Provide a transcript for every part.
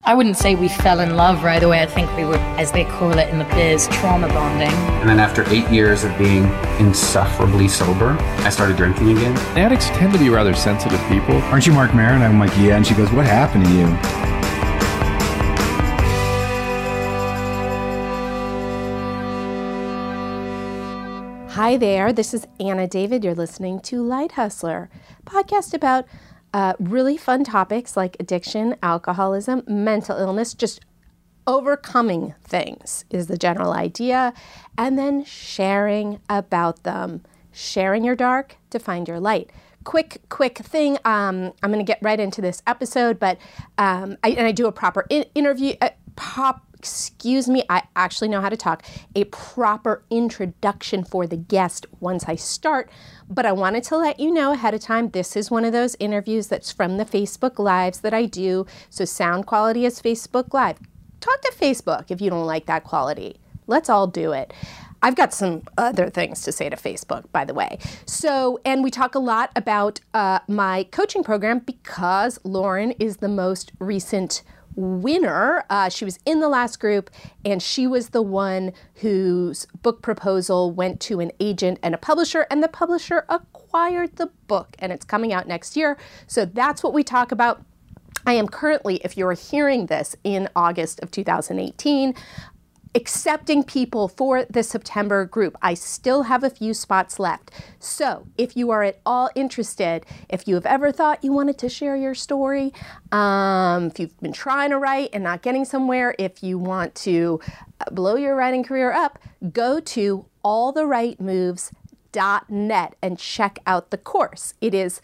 I wouldn't say we fell in love right away. I think we were, as they call it in the biz, trauma bonding. And then after 8 years of being insufferably sober, I started drinking again. Addicts tend to be rather sensitive people. Aren't you Mark Maron? I'm like, yeah. And she goes, what happened to you? Hi there, this is Anna David. You're listening to Light Hustler, a podcast about really fun topics like addiction, alcoholism, mental illness, just overcoming things is the general idea, and then sharing about them. Sharing your dark to find your light. Quick thing, I'm going to get right into this episode, but I do a proper interview, I actually know how to talk, a proper introduction for the guest once I start, but I wanted to let you know ahead of time, this is one of those interviews that's from the Facebook Lives that I do, so sound quality is Facebook Live. Talk to Facebook if you don't like that quality. Let's all do it. I've got some other things to say to Facebook, by the way. So, and we talk a lot about my coaching program because Lauren is the most recent winner. She was in the last group, and she was the one whose book proposal went to an agent and a publisher, and the publisher acquired the book, and it's coming out next year. So that's what we talk about. I am currently, if you're hearing this in August of 2018, accepting people for the September group. I still have a few spots left. So if you are at all interested, if you have ever thought you wanted to share your story, if you've been trying to write and not getting somewhere, if you want to blow your writing career up, go to alltherightmoves.net and check out the course. It is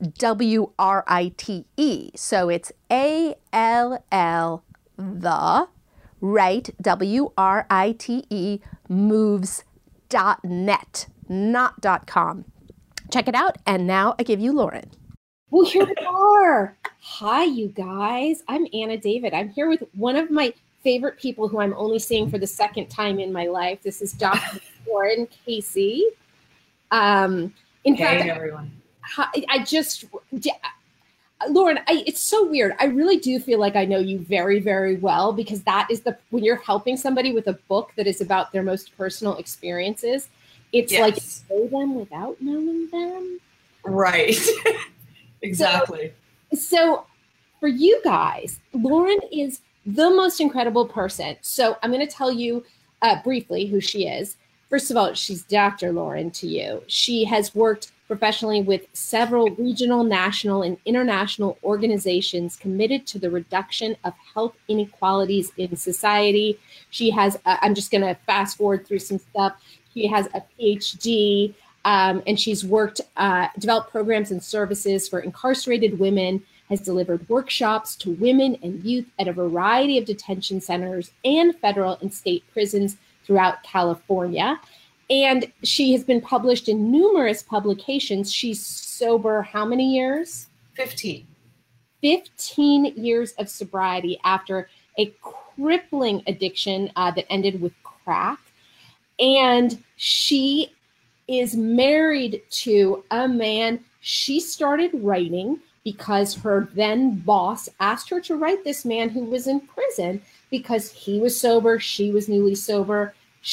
WRITE. So it's ALL the Right, WRITE, moves.net, not .com. Check it out, and now I give you Lauren. Well, here we are. Hi, you guys. I'm Anna David. I'm here with one of my favorite people who I'm only seeing for the second time in my life. This is Dr. Lauren Casey. Hey, everyone. Lauren, it's so weird. I really do feel like I know you very, very well because that is when you're helping somebody with a book that is about their most personal experiences, it's like you know them without knowing them. Right. Exactly. So for you guys, Lauren is the most incredible person. So I'm going to tell you briefly who she is. First of all, she's Dr. Lauren to you. She has worked professionally with several regional, national, and international organizations committed to the reduction of health inequalities in society. She has, I'm just going to fast forward through some stuff. She has a PhD, and she's worked, developed programs and services for incarcerated women, has delivered workshops to women and youth at a variety of detention centers and federal and state prisons throughout California. And she has been published in numerous publications. She's sober how many years? 15. 15 years of sobriety after a crippling addiction that ended with crack. And she is married to a man. She started writing because her then boss asked her to write this man who was in prison because he was sober, she was newly sober.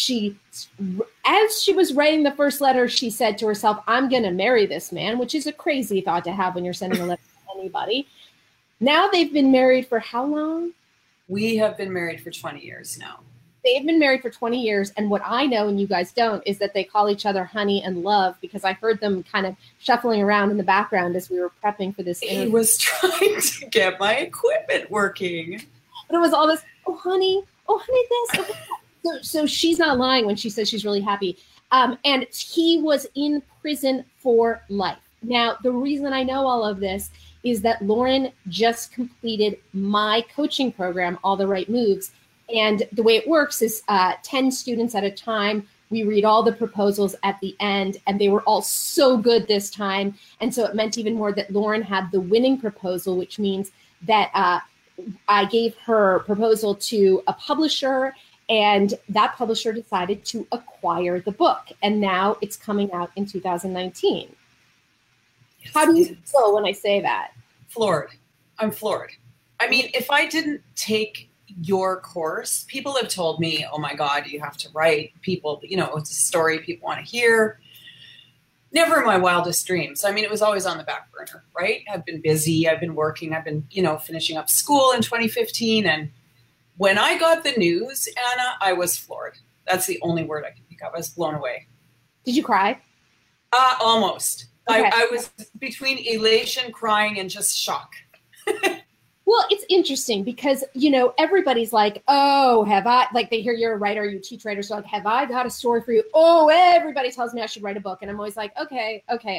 As she was writing the first letter, she said to herself, I'm going to marry this man, which is a crazy thought to have when you're sending a letter to anybody. Now they've been married for how long? We have been married for 20 years now. They've been married for 20 years. And what I know, and you guys don't, is that they call each other honey and love because I heard them kind of shuffling around in the background as we were prepping for this interview. He was trying to get my equipment working. But it was all this, oh, honey, this, oh, that. So she's not lying when she says she's really happy. And he was in prison for life. Now, the reason I know all of this is that Lauren just completed my coaching program, All the Right Moves. And the way it works is 10 students at a time. We read all the proposals at the end, and they were all so good this time. And so it meant even more that Lauren had the winning proposal, which means that I gave her proposal to a publisher, and that publisher decided to acquire the book. And now it's coming out in 2019. Yes. How do you feel when I say that? Floored. I'm floored. I mean, if I didn't take your course, people have told me, oh my God, you have to write. People, you know, it's a story people want to hear. Never in my wildest dreams. I mean, it was always on the back burner, right? I've been busy. I've been working. I've been, you know, finishing up school in 2015. And when I got the news, Anna, I was floored. That's the only word I can think of. I was blown away. Did you cry? Almost. Okay. I was between elation, crying, and just shock. Well, it's interesting because, you know, everybody's like, oh, have I, like they hear you're a writer, you teach writers, so like, have I got a story for you? Oh, everybody tells me I should write a book. And I'm always like, okay.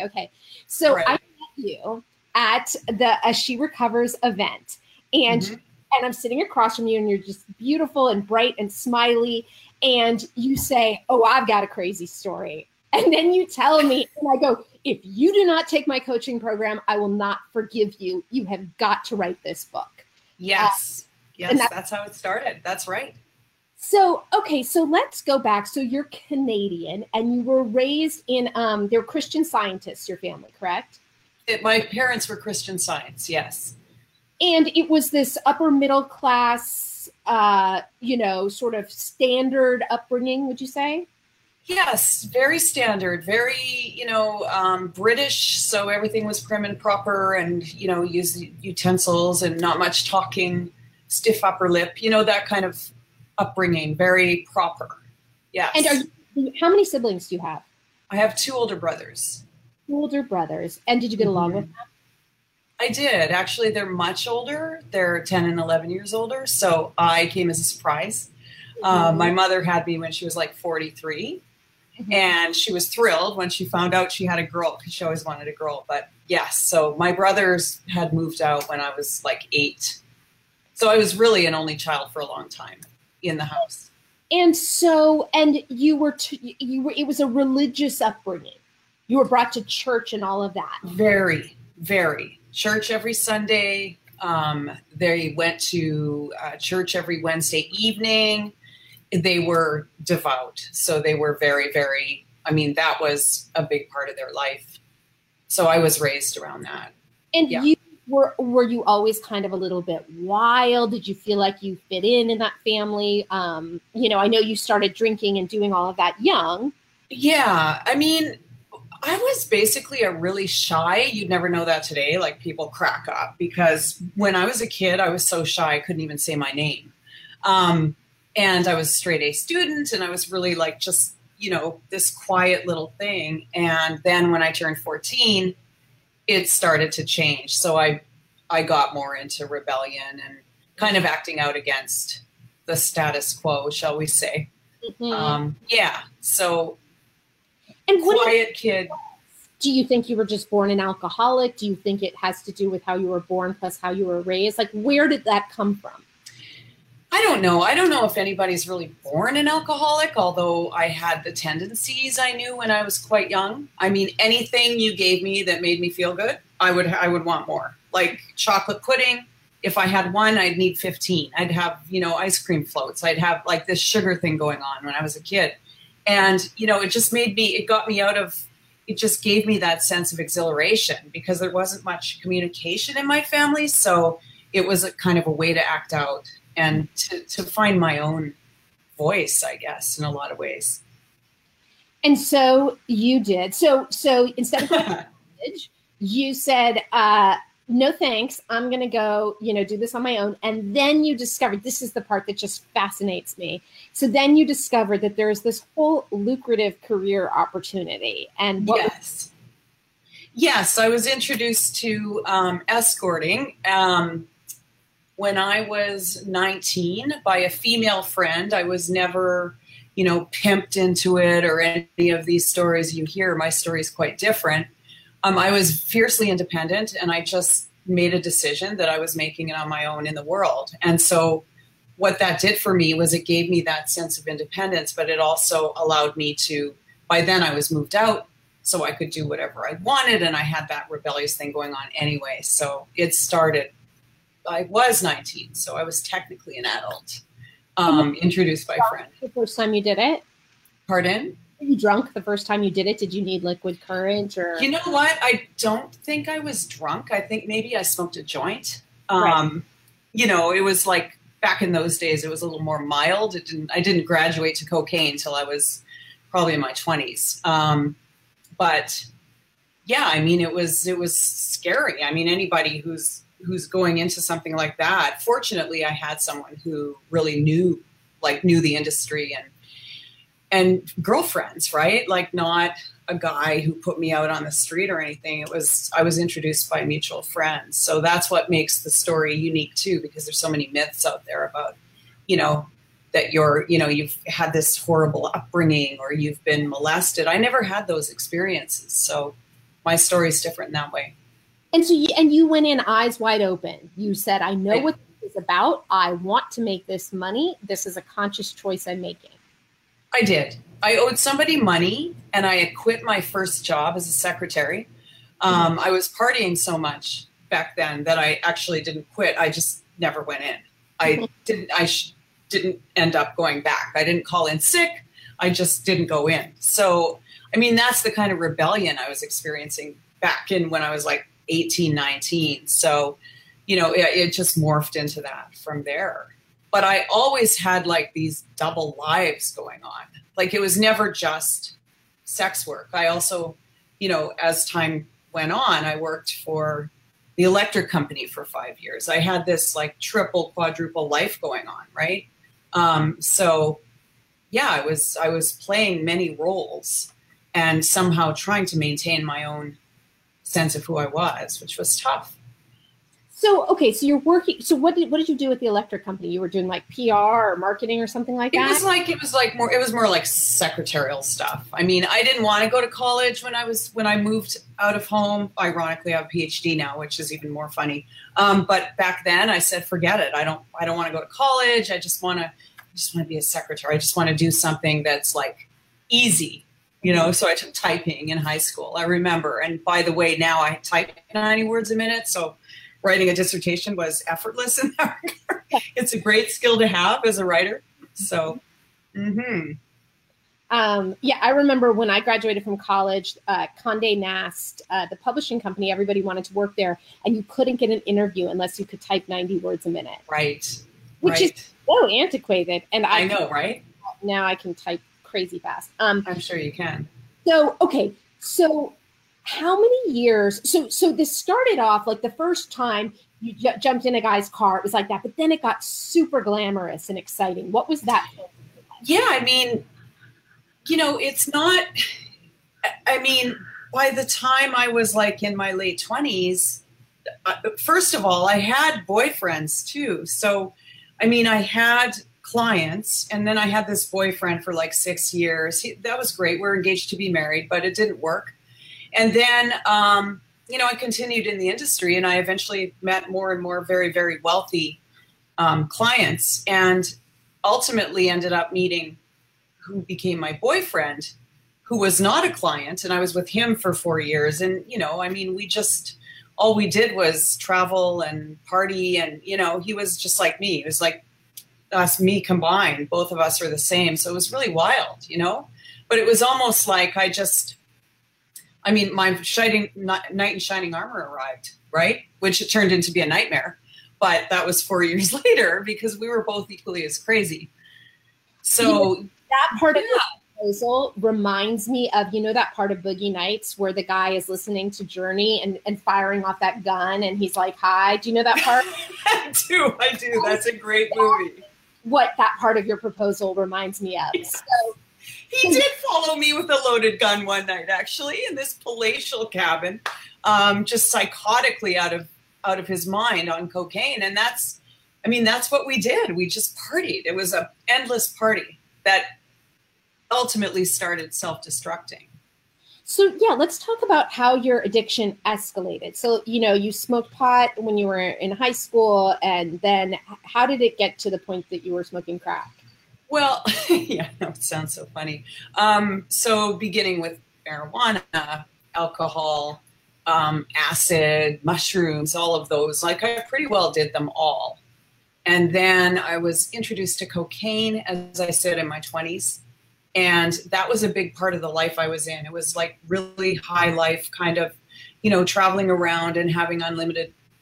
So Right. I met you at the She Recovers event. And and I'm sitting across from you and you're just beautiful and bright and smiley. And you say, oh, I've got a crazy story. And then you tell me, and I go, if you do not take my coaching program, I will not forgive you. You have got to write this book. Yes. and That's how it started. That's right. So, okay, so let's go back. So you're Canadian and you were raised in, they're Christian Scientists, your family, correct? My parents were Christian Science, yes. And it was this upper middle class, you know, sort of standard upbringing, would you say? Yes, very standard, very, you know, British. So everything was prim and proper and, you know, use utensils and not much talking, stiff upper lip, you know, that kind of upbringing, very proper. Yes. And how many siblings do you have? I have 2 older brothers. 2 older brothers. And did you get along with them? I did. Actually, they're much older. They're 10 and 11 years older. So I came as a surprise. My mother had me when she was like 43. And she was thrilled when she found out she had a girl because she always wanted a girl. But yes, so my brothers had moved out when I was like 8. So I was really an only child for a long time in the house. And so, and you were, it was a religious upbringing. You were brought to church and all of that. Very, very. Church every Sunday. They went to church every Wednesday evening. They were devout. So they were very, very, I mean, that was a big part of their life. So I was raised around that. And Yeah. you were you always kind of a little bit wild? Did you feel like you fit in that family? You know, I know you started drinking and doing all of that young. Yeah. I mean, I was basically a really shy, you'd never know that today, like people crack up because when I was a kid, I was so shy, I couldn't even say my name. And I was a straight A student and I was really like just, you know, this quiet little thing. And then when I turned 14, it started to change. So I got more into rebellion and kind of acting out against the status quo, shall we say. Yeah. So And what quiet kid. do you think you were just born an alcoholic? Do you think it has to do with how you were born plus how you were raised? Like, where did that come from? I don't know. I don't know if anybody's really born an alcoholic, although I had the tendencies I knew when I was quite young. I mean, anything you gave me that made me feel good, I would want more. Like chocolate pudding. If I had one, I'd need 15. I'd have, you know, ice cream floats. I'd have like this sugar thing going on when I was a kid. And, you know, it just got me out of, it just gave me that sense of exhilaration because there wasn't much communication in my family. So it was a kind of a way to act out and to find my own voice, I guess, in a lot of ways. And so you did. So instead of college, you said, no thanks, I'm going to go, you know, do this on my own. And then you discovered, this is the part that just fascinates me. So then you discovered that there's this whole lucrative career opportunity. And what Yes, I was introduced to escorting when I was 19 by a female friend. I was never, you know, pimped into it or any of these stories you hear. My story is quite different. I was fiercely independent and I just made a decision that I was making it on my own in the world. And so what that did for me was it gave me that sense of independence, but it also allowed me to, by then I was moved out, so I could do whatever I wanted. And I had that rebellious thing going on anyway. So it started, I was 19, so I was technically an adult, introduced by a friend. the first time you did it? Pardon? Were you drunk the first time you did it? Did you need liquid courage or? You know what? I don't think I was drunk. I think maybe I smoked a joint. Right. it was like back in those days, it was a little more mild. I didn't graduate to cocaine until I was probably in my 20s. But yeah, I mean, it was scary. I mean, anybody who's going into something like that, fortunately, I had someone who really knew the industry and girlfriends, right? Like not a guy who put me out on the street or anything. I was introduced by mutual friends. So that's what makes the story unique too, because there's so many myths out there about, that you've had this horrible upbringing or you've been molested. I never had those experiences. So my story is different in that way. And so you went in eyes wide open. You said, I know what this is about. I want to make this money. This is a conscious choice I'm making. I did. I owed somebody money and I had quit my first job as a secretary. I was partying so much back then that I actually didn't quit. I just never went in. I didn't end up going back. I didn't call in sick. I just didn't go in. So, I mean, that's the kind of rebellion I was experiencing back in when I was like 18, 19. So, it just morphed into that from there. But I always had like these double lives going on. Like it was never just sex work. I also, as time went on, I worked for the electric company for 5 years. I had this like triple, quadruple life going on, right? So yeah, I was playing many roles and somehow trying to maintain my own sense of who I was, which was tough. So, okay, so you're working. So what did you do with the electric company? You were doing like PR or marketing or something like that? It was more like secretarial stuff. I mean, I didn't want to go to college when I moved out of home. Ironically, I have a PhD now, which is even more funny. But back then I said, forget it. I don't want to go to college. I just want to be a secretary. I just want to do something that's like easy. So I took typing in high school. I remember. And by the way, now I type 90 words a minute. So writing a dissertation was effortless in that regard. It's a great skill to have as a writer. So, yeah, I remember when I graduated from college, Condé Nast, the publishing company, everybody wanted to work there, and you couldn't get an interview unless you could type 90 words a minute. Right. Which is so antiquated. And I know, right? Now I can type crazy fast. I'm sure you can. So, okay. So how many years? So this started off like the first time you jumped in a guy's car, it was like that, but then it got super glamorous and exciting. What was that? Yeah, I mean, it's not, I mean, by the time I was like in my late 20s, first of all, I had boyfriends too. So, I mean, I had clients and then I had this boyfriend for like 6 years. That was great. We're engaged to be married, but it didn't work. And then, I continued in the industry and I eventually met more and more very, very wealthy clients and ultimately ended up meeting who became my boyfriend, who was not a client. And I was with him for 4 years. And, all we did was travel and party. And, he was just like me. It was like us, me combined. Both of us are the same. So it was really wild, but it was almost like my knight in shining armor arrived, right? Which it turned into be a nightmare. But that was 4 years later because we were both equally as crazy. So that part of the proposal reminds me of, that part of Boogie Nights where the guy is listening to Journey and firing off that gun and he's like, hi. Do you know that part? I do. That's a great movie. What that part of your proposal reminds me of. Yeah. So, he did follow me with a loaded gun one night, actually, in this palatial cabin, just psychotically out of his mind on cocaine. And that's what we did. We just partied. It was an endless party that ultimately started self-destructing. So, yeah, let's talk about how your addiction escalated. So, you smoked pot when you were in high school, and then how did it get to the point that you were smoking crack? Well, yeah, it sounds so funny. So beginning with marijuana, alcohol, acid, mushrooms, all of those, like I pretty well did them all. And then I was introduced to cocaine, as I said, in my 20s. And that was a big part of the life I was in. It was like really high life kind of, traveling around and having unlimited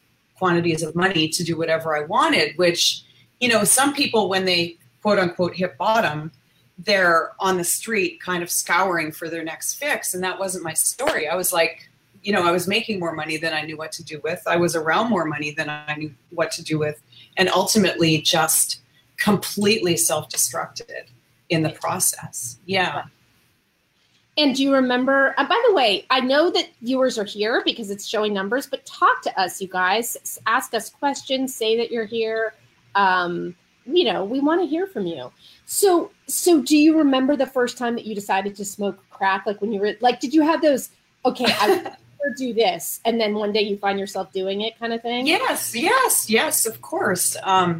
quantities of money to do whatever I wanted, which, you know, some people, when they quote unquote hit bottom, they're on the street kind of scouring for their next fix. And that wasn't my story. I was like, you know, I was making more money than I knew what to do with. I was around more money than I knew what to do with, and ultimately just completely self-destructed in the process. Yeah. And do you remember, by the way, I know that viewers are here because it's showing numbers, but talk to us, you guys. Ask us questions, say that you're here. You know, we want to hear from you. So do you remember the first time that you decided to smoke crack? Like when you were, like, did you have those, okay, I would never do this, and then one day you find yourself doing it kind of thing? Yes, of course.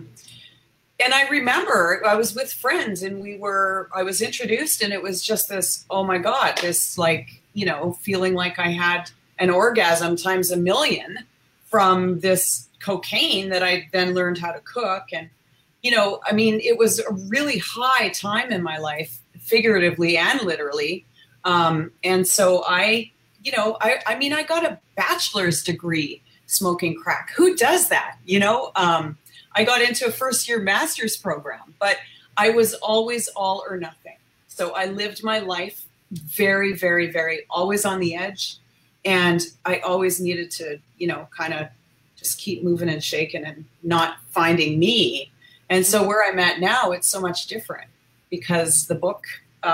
And I remember I was with friends and I was introduced, and it was just this, oh my God, this, like, you know, feeling like I had an orgasm times a million from this cocaine that I then learned how to cook. And, you know, I mean, it was a really high time in my life, figuratively and literally. And so I mean, I got a bachelor's degree smoking crack. Who does that? You know, I got into a first-year master's program, but I was always all or nothing. So I lived my life very, very, very always on the edge. And I always needed to, you know, kind of just keep moving and shaking and not finding me. And so where I'm at now, it's so much different because the book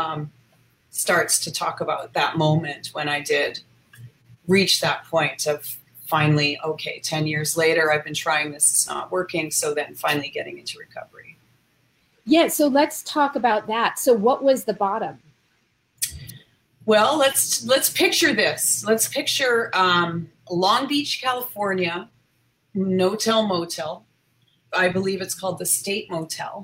starts to talk about that moment when I did reach that point of finally, okay, 10 years later, I've been trying this, it's not working. So then finally getting into recovery. Yeah. So let's talk about that. So what was the bottom? Well, let's picture this. Let's picture Long Beach, California, No-Tell Motel. I believe it's called the State Motel.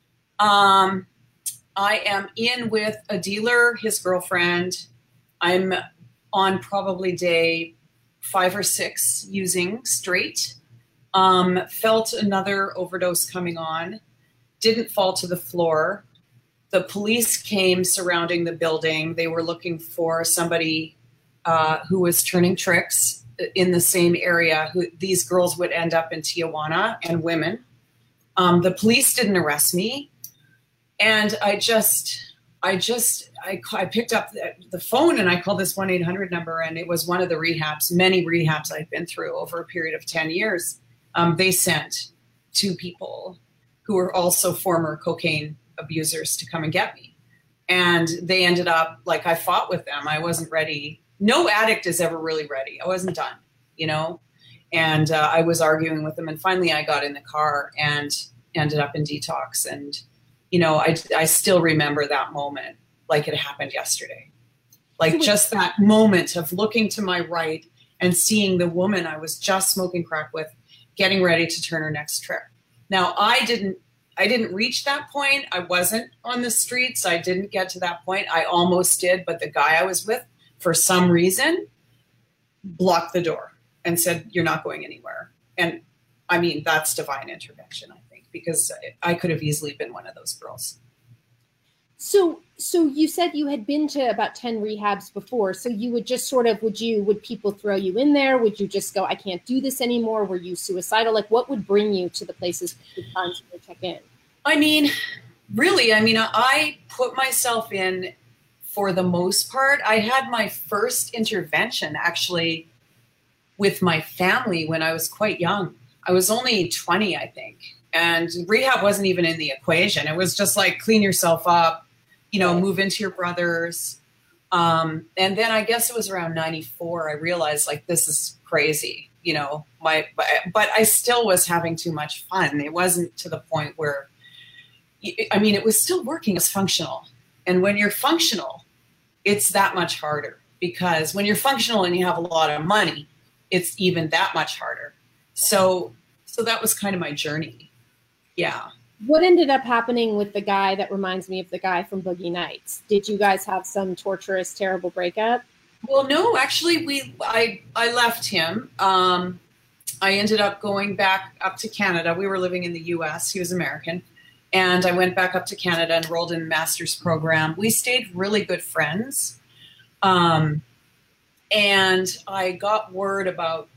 I am in with a dealer, his girlfriend. I'm on probably day 5 or 6 using straight. Felt another overdose coming on. Didn't fall to the floor. The police came surrounding the building. They were looking for somebody who was turning tricks in the same area. These girls would end up in Tijuana, and women. The police didn't arrest me. And I picked up the phone and I called this 1-800 number, and it was one of the rehabs, many rehabs I've been through over a period of 10 years. They sent 2 people who were also former cocaine abusers to come and get me. And they ended up, like, I fought with them. I wasn't ready. No addict is ever really ready. I wasn't done, you know? And I was arguing with them. And finally I got in the car and ended up in detox. And, you know, I still remember that moment like it happened yesterday. Like just that moment of looking to my right and seeing the woman I was just smoking crack with getting ready to turn her next trick. Now, I didn't reach that point. I wasn't on the streets. I didn't get to that point. I almost did, but the guy I was with, for some reason, blocked the door and said, "You're not going anywhere." And I mean, that's divine intervention, I think, because I could have easily been one of those girls. So you said you had been to about 10 rehabs before. So you would just sort of, would people throw you in there? Would you just go, I can't do this anymore? Were you suicidal? Like, what would bring you to the places the times to check in? I mean, really, I put myself in for the most part. I had my first intervention actually with my family when I was quite young. I was only 20, I think. And rehab wasn't even in the equation. It was just like, clean yourself up, you know, move into your brothers. And then I guess it was around 94, I realized, like, this is crazy, you know, but I still was having too much fun. It wasn't to the point where, I mean, it was still working. It was functional. And when you're functional, it's that much harder, because when you're functional and you have a lot of money, it's even that much harder. So that was kind of my journey. Yeah. What ended up happening with the guy that reminds me of the guy from Boogie Nights? Did you guys have some torturous, terrible breakup? Well, no, actually, I left him. I ended up going back up to Canada. We were living in the U.S. He was American. And I went back up to Canada, enrolled in a master's program. We stayed really good friends. And I got word about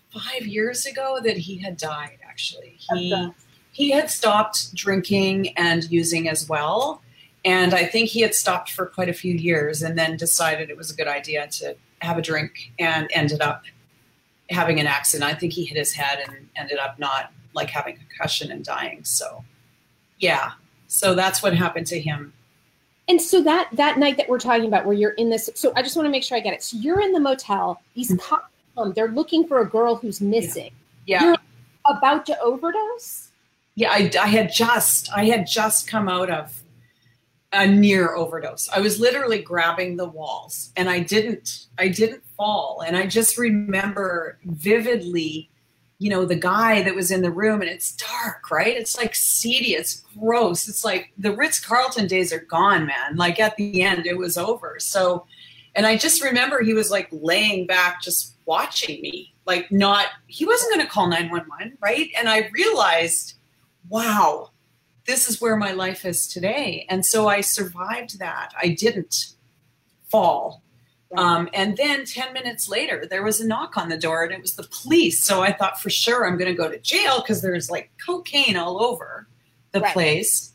5 years ago that he had died, actually. He had stopped drinking and using as well. And I think he had stopped for quite a few years and then decided it was a good idea to have a drink and ended up having an accident. I think he hit his head and ended up not like having concussion and dying. So, yeah. So that's what happened to him. And so that night that we're talking about where you're in this, so I just want to make sure I get it. So you're in the motel, these cops come, they're looking for a girl who's missing. Yeah. You're about to overdose? Yeah, I had just come out of a near overdose. I was literally grabbing the walls and I didn't fall. And I just remember vividly, you know, the guy that was in the room, and it's dark, right? It's like seedy, it's gross. It's like the Ritz-Carlton days are gone, man. Like at the end, it was over. So, and I just remember he was like laying back, just watching me, like he wasn't going to call 911, right? And I realized, wow, this is where my life is today. And so I survived that. I didn't fall. And then 10 minutes later, there was a knock on the door and it was the police. So I thought for sure I'm going to go to jail because there's like cocaine all over the place.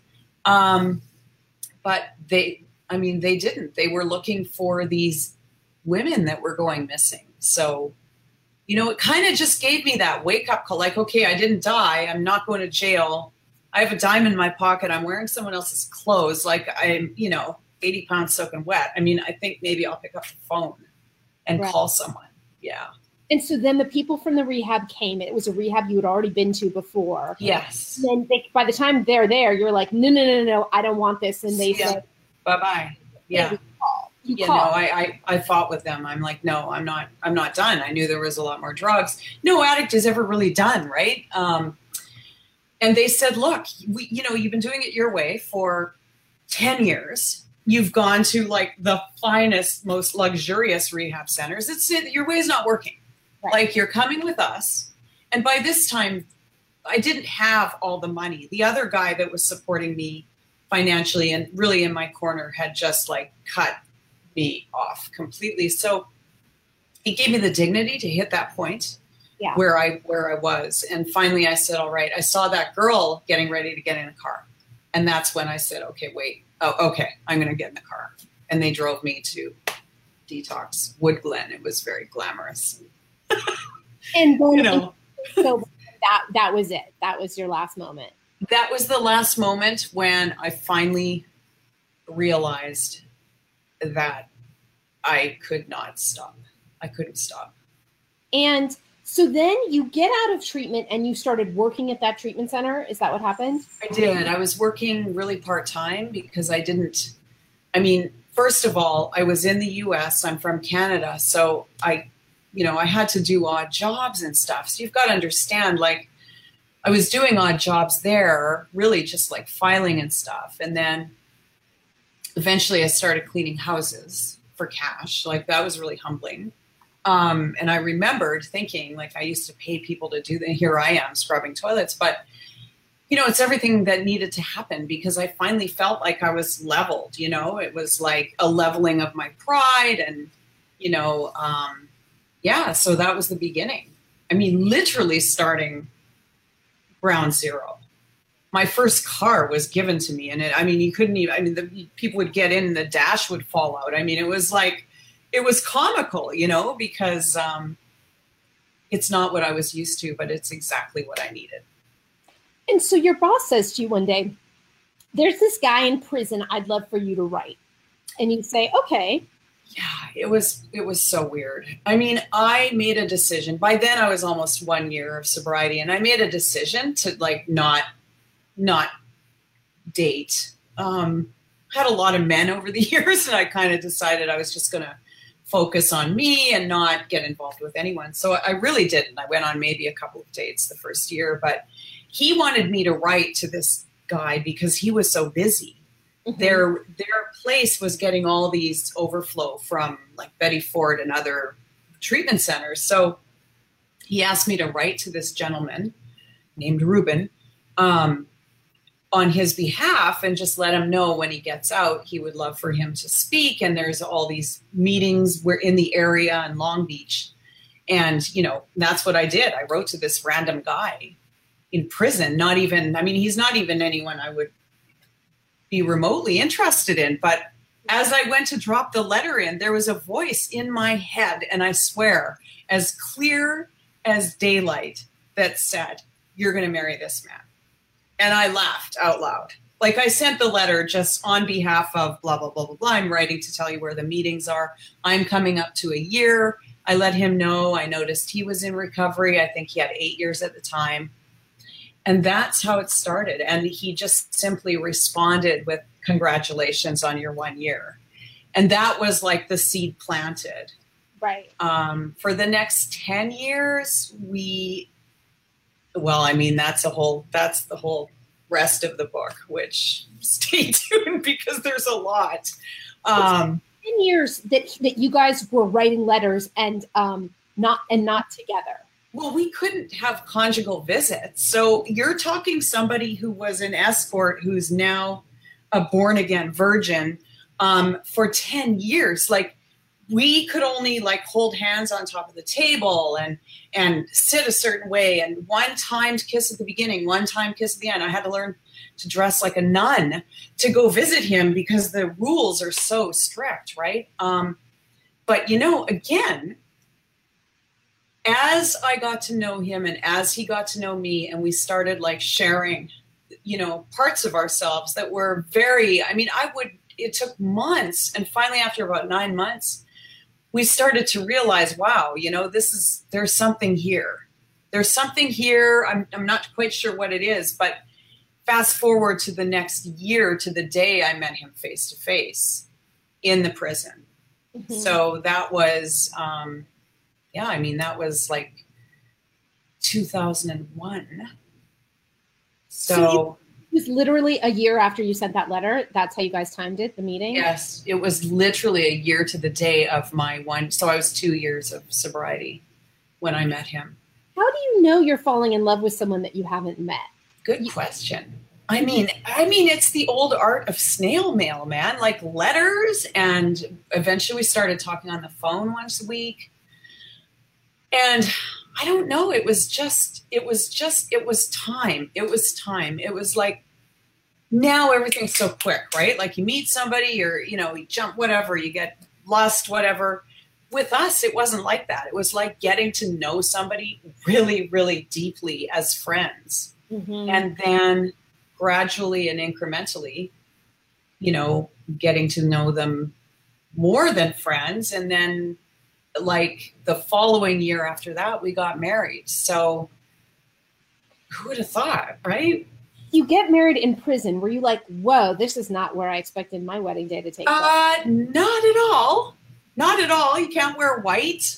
But they didn't. They were looking for these women that were going missing. So, you know, it kind of just gave me that wake up call. Like, okay, I didn't die. I'm not going to jail. I have a dime in my pocket. I'm wearing someone else's clothes. Like I'm, 80 pounds soaking wet. I mean, I think maybe I'll pick up the phone and call someone. Yeah. And so then the people from the rehab came. It was a rehab you had already been to before. Yes. And then by the time they're there, you're like, no, I don't want this. And they said, bye-bye. Yeah. You know, I fought with them. I'm like, no, I'm not done. I knew there was a lot more drugs. No addict is ever really done. Right. And they said, look, you've been doing it your way for 10 years. You've gone to like the finest, most luxurious rehab centers. Your way is not working. Right. Like you're coming with us. And by this time, I didn't have all the money. The other guy that was supporting me financially and really in my corner had just like cut me off completely. So he gave me the dignity to hit that point where I was. And finally I said, all right, I saw that girl getting ready to get in a car. And that's when I said, okay, wait. Oh, okay. I'm going to get in the car. And they drove me to Detox Wood Glen. It was very glamorous. And then, so that was it. That was your last moment. That was the last moment when I finally realized that I could not stop. I couldn't stop. And so then you get out of treatment and you started working at that treatment center. Is that what happened? I did. I was working really part-time because first of all, I was in the US. I'm from Canada. So I had to do odd jobs and stuff. So you've got to understand, like, I was doing odd jobs there, really just like filing and stuff. And then eventually I started cleaning houses for cash. Like that was really humbling. And I remembered thinking, like, I used to pay people to do that. Here I am scrubbing toilets, but it's everything that needed to happen because I finally felt like I was leveled, it was like a leveling of my pride and, so that was the beginning. I mean, literally starting ground zero. My first car was given to me and you couldn't even, the people would get in and the dash would fall out. I mean, it was like, it was comical, because it's not what I was used to, but it's exactly what I needed. And so your boss says to you one day, there's this guy in prison I'd love for you to write. And you say, okay. Yeah, it was so weird. I mean, I made a decision. By then I was almost 1 year of sobriety and I made a decision to like not date. Had a lot of men over the years and I kind of decided I was just going to focus on me and not get involved with anyone. So I really didn't. I went on maybe a couple of dates the first year, but he wanted me to write to this guy because he was so busy. Mm-hmm. Their place was getting all these overflow from like Betty Ford and other treatment centers. So he asked me to write to this gentleman named Ruben on his behalf and just let him know when he gets out, he would love for him to speak. And there's all these meetings. We're in the area in Long Beach. And, that's what I did. I wrote to this random guy in prison, he's not even anyone I would be remotely interested in. But as I went to drop the letter in, there was a voice in my head, and I swear, as clear as daylight, that said, "You're going to marry this man." And I laughed out loud. Like, I sent the letter just on behalf of blah, blah, blah, blah, blah. I'm writing to tell you where the meetings are. I'm coming up to a year. I let him know. I noticed he was in recovery. I think he had 8 years at the time. And that's how it started. And he just simply responded with, "Congratulations on your 1 year." And that was like the seed planted. Right. For the next 10 years, that's the whole rest of the book, which stay tuned because there's a lot. 10 years that you guys were writing letters and not together. Well, we couldn't have conjugal visits. So you're talking somebody who was an escort who's now a born again virgin for 10 years. Like, we could only hold hands on top of the table and sit a certain way, and one timed kiss at the beginning, one time kiss at the end. I had to learn to dress like a nun to go visit him because the rules are so strict, right? But again, as I got to know him and as he got to know me, and we started sharing, parts of ourselves that were it took months. And finally, after about 9 months, we started to realize, wow, there's something here. There's something here. I'm not quite sure what it is, but fast forward to the next year, to the day I met him face to face in the prison. Mm-hmm. So that was, that was 2001. So it was literally a year after you sent that letter. That's how you guys timed it, the meeting? Yes, it was literally a year to the day of my one. So I was 2 years of sobriety when I met him. How do you know you're falling in love with someone that you haven't met? Good question. I mean, it's the old art of snail mail, man, like letters. And eventually we started talking on the phone once a week. And I don't know. It was time. It was like, now everything's so quick, right? Like, you meet somebody or, you jump, whatever, you get lust, whatever. With us, it wasn't like that. It was like getting to know somebody really, really deeply as friends. Mm-hmm. And then gradually and incrementally, getting to know them more than friends. And then the following year after that, we got married. So who would have thought, right? You get married in prison. Were you like, whoa, this is not where I expected my wedding day to take place? Not at all. Not at all. You can't wear white.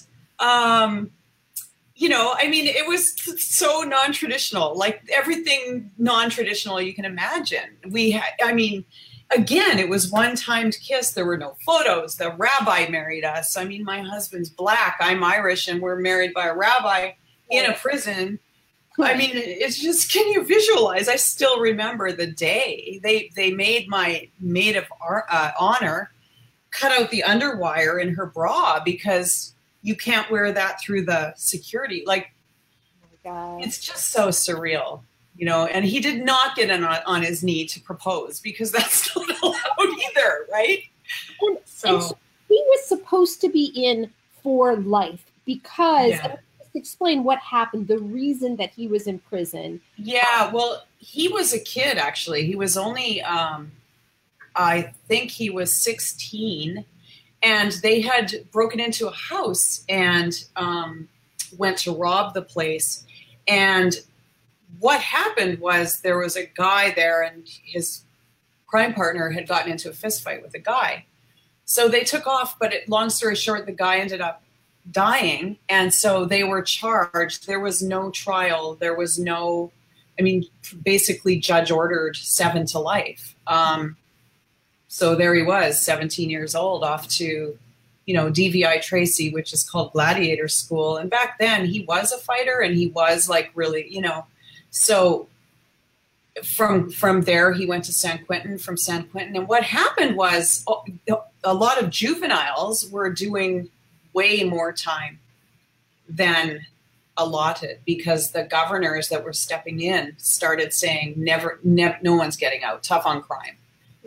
It was so non-traditional, like everything non-traditional you can imagine. Again, it was one-timed kiss. There were no photos. The rabbi married us. My husband's Black. I'm Irish, and we're married by a rabbi in a prison. It's just, can you visualize? I still remember the day. They made my maid of honor cut out the underwire in her bra because you can't wear that through the security. Oh my God. It's just so surreal. And he did not get on his knee to propose because that's not allowed either, right? And so he was supposed to be in for life because, just explain what happened, the reason that he was in prison. Yeah, well, he was a kid, actually. He was only, I think he was 16, and they had broken into a house and went to rob the place. And what happened was there was a guy there, and his crime partner had gotten into a fist fight with a guy. So they took off, but long story short, the guy ended up dying. And so they were charged. There was no trial. There was no, basically judge ordered 7 to life. So there he was, 17 years old, off to, DVI Tracy, which is called Gladiator School. And back then he was a fighter, and he was really, so from there he went to San Quentin, from San Quentin. And what happened was a lot of juveniles were doing way more time than allotted, because the governors that were stepping in started saying no one's getting out, tough on crime.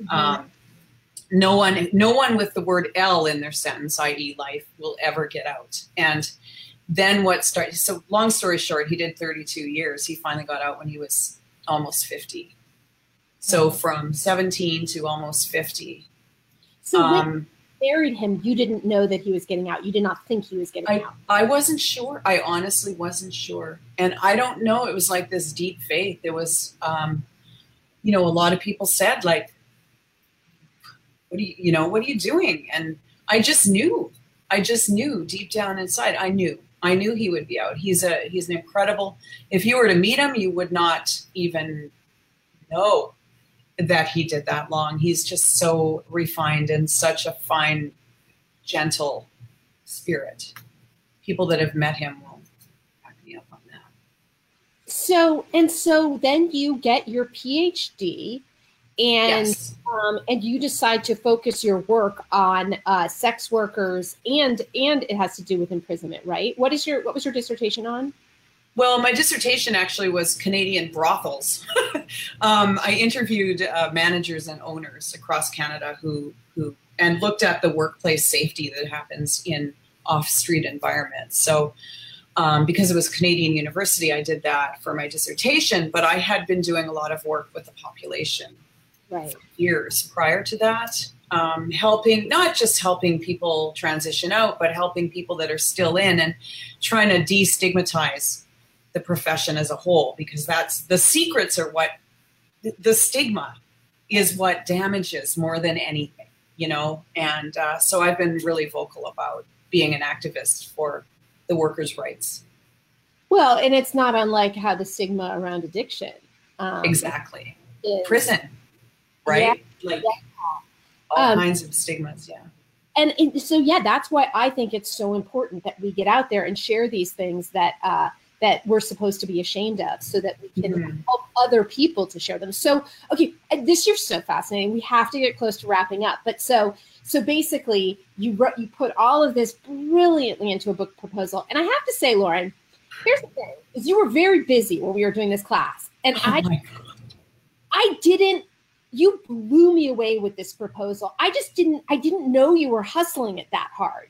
No one with the word L in their sentence, i.e. life, will ever get out. And then so long story short, he did 32 years. He finally got out when he was almost 50. So from 17 to almost 50. So when you married him, you didn't know that he was getting out. You did not think he was getting out. I wasn't sure. I honestly wasn't sure. And I don't know. It was like this deep faith. It was, a lot of people said, like, what are you doing? And I just knew deep down inside. I knew he would be out. He's an incredible, if you were to meet him, you would not even know that he did that long. He's just so refined and such a fine, gentle spirit. People that have met him will back me up on that. So then you get your PhD, and Yes. And you decide to focus your work on sex workers, and it has to do with imprisonment, right? What was your dissertation on? Well, my dissertation actually was Canadian brothels. I interviewed managers and owners across Canada who looked at the workplace safety that happens in off-street environments. So because it was Canadian University, I did that for my dissertation, but I had been doing a lot of work with the population Right. years prior to that, not just helping people transition out, but helping people that are still in and trying to destigmatize the profession as a whole, because that's the secrets are what the stigma is what damages more than anything, and so I've been really vocal about being an activist for the workers' rights. Well, and it's not unlike how the stigma around addiction. Exactly. Is, Prison, right? Yeah, like yeah. all kinds of stigmas, yeah. And so, that's why I think it's so important that we get out there and share these things that we're supposed to be ashamed of, so that we can help other people to share them. So, okay, this year's so fascinating. We have to get close to wrapping up. But so basically, you put all of this brilliantly into a book proposal. And I have to say, Lauren, here's the thing: is you were very busy when we were doing this class, and you blew me away with this proposal. I didn't know you were hustling it that hard,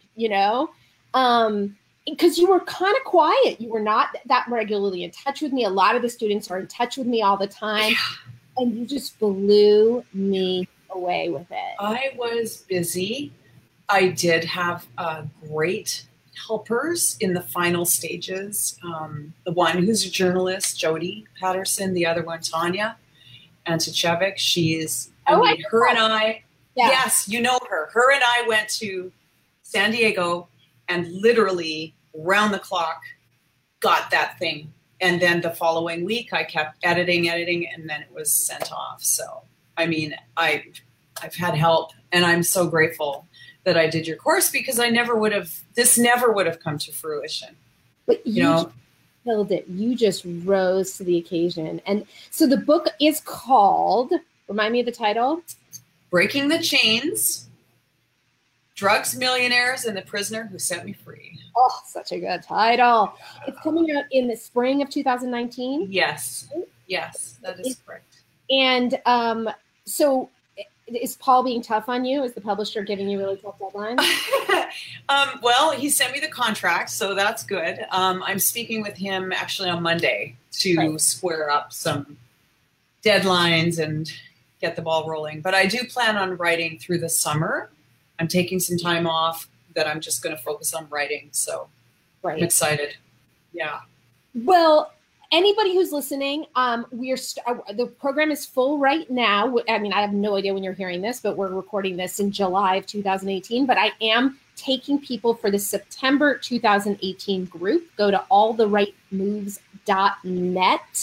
because you were kind of quiet. You were not that regularly in touch with me. A lot of the students are in touch with me all the time, and you just blew me away with it. I was busy. I did have great helpers in the final stages. The one who's a journalist, Jody Patterson, the other one, Tanya Antichevich. She's, her and I, yes, you know her. Her and I went to San Diego and literally round the clock got that thing. And then the following week I kept editing, and then it was sent off. So, I mean, I've had help, and I'm so grateful that I did your course, because this never would have come to fruition. But you killed it. You just rose to the occasion. And so the book is called, remind me of the title? Breaking the Chains, Drugs, Millionaires, and the Prisoner Who Set Me Free. Oh, such a good title. It's coming out in the spring of 2019? Yes, that is correct. And so is Paul being tough on you? Is the publisher giving you really tough deadlines? Well, he sent me the contract, so that's good. I'm speaking with him actually on Monday to square up some deadlines and get the ball rolling. But I do plan on writing through the summer. I'm taking some time off that I'm just going to focus on writing. So I'm excited. Yeah. Well, anybody who's listening, the program is full right now. I mean, I have no idea when you're hearing this, but we're recording this in July of 2018. But I am taking people for the September 2018 group. Go to alltherightmoves.net.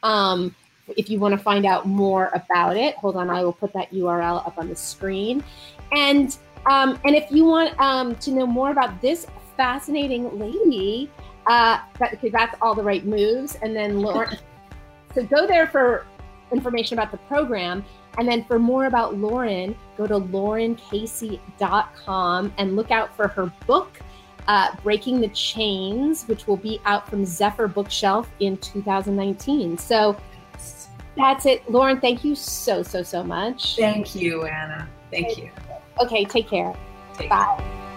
If you want to find out more about it, hold on, I will put that URL up on the screen. And if you want to know more about this fascinating lady, that's All the Right Moves. And then Lauren, so go there for information about the program. And then for more about Lauren, go to laurencasey.com and look out for her book. Breaking the Chains, which will be out from Zephyr Bookshelf in 2019. So that's it. Lauren, thank you so much. Thank you, Anna. Thank you. Okay, take care. Bye.